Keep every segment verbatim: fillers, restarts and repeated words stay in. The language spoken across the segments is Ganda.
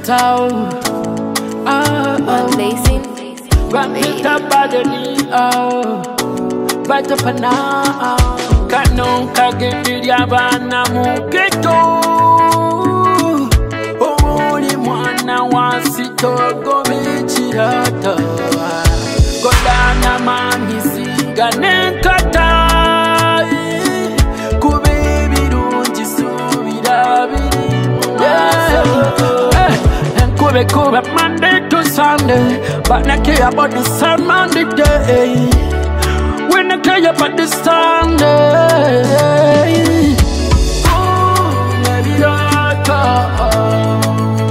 town. Oh, One Basin. run it up by the knee. Oh, right up and now. Kano kagiri abana mu ghetto. Owuli mwana wasitogo bichirata. Kodana mami siga nenkata. Kubibirungi subira biri. Kube kube Monday to Sunday, but I care about the sun Monday day. When I care about the Sunday, oh, baby, don't go.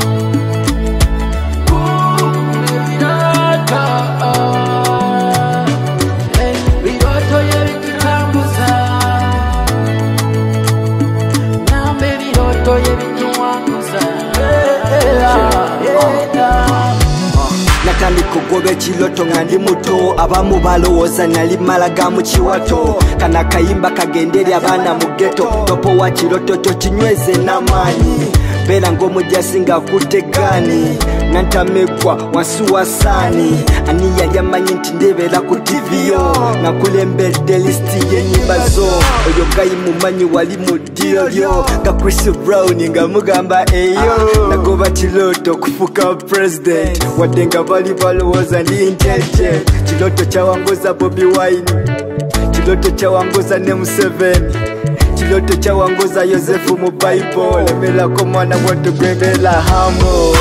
Natandi kugobe chiloto nga ndi muto abamu balowooza nali malaga mu kiwato kana kayimba kagenderi abana mu ghetto topo wa kiloto kyo kinyweze n'amaanyi beera ng'omujasi ng'akutegani nantamegwa wansi wa saani ani yali amanyi nti ndebeera ku tiviyo nakulembedde lisiti y'ennyimba zo oyo gayimumanyi wali mu ddiiro lyo nga Chris Brown nga mugamba eyo nagoba kiloto okufuuka president wadde nga bali balowooza ndi intelligent kiloto kyawanguza Bobi Wine kiloto kyawanguza ne Museveni kiloto kyawanguza Yosefu mu Bible lemerako mwana wattu gwembeera hamo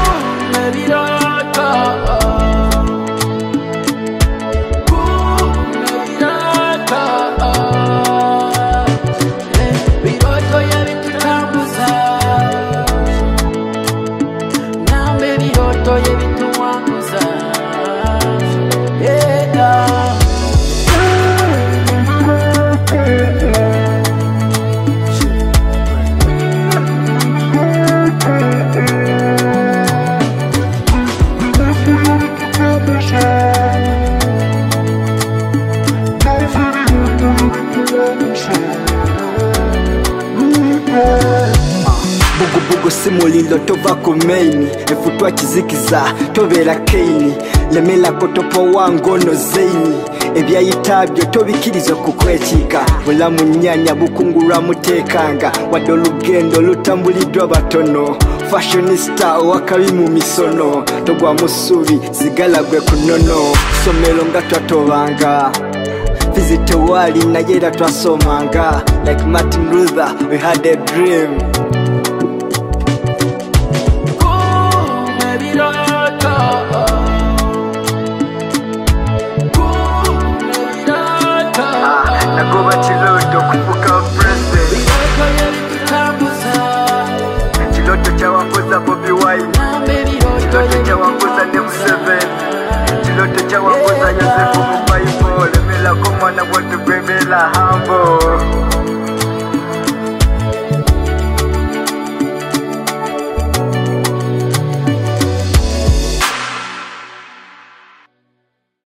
Bugubugu simulilo tova ku maini efutwa kizikiza tobeera keini lemelako topo wangono zeini ebyayitabyo tobikiriza okukwekiika bulamu nnyanya bukungulwa muteekanga wadde olugendo lutambuliddwa batono fashionista owakabi mu misono togwa mu ssubi zigala gwe ku nnono ssomero nga twatobanga Visit wali naye era twasomanga like Martin Luther we had a dream. Nagoba kiloto kufuka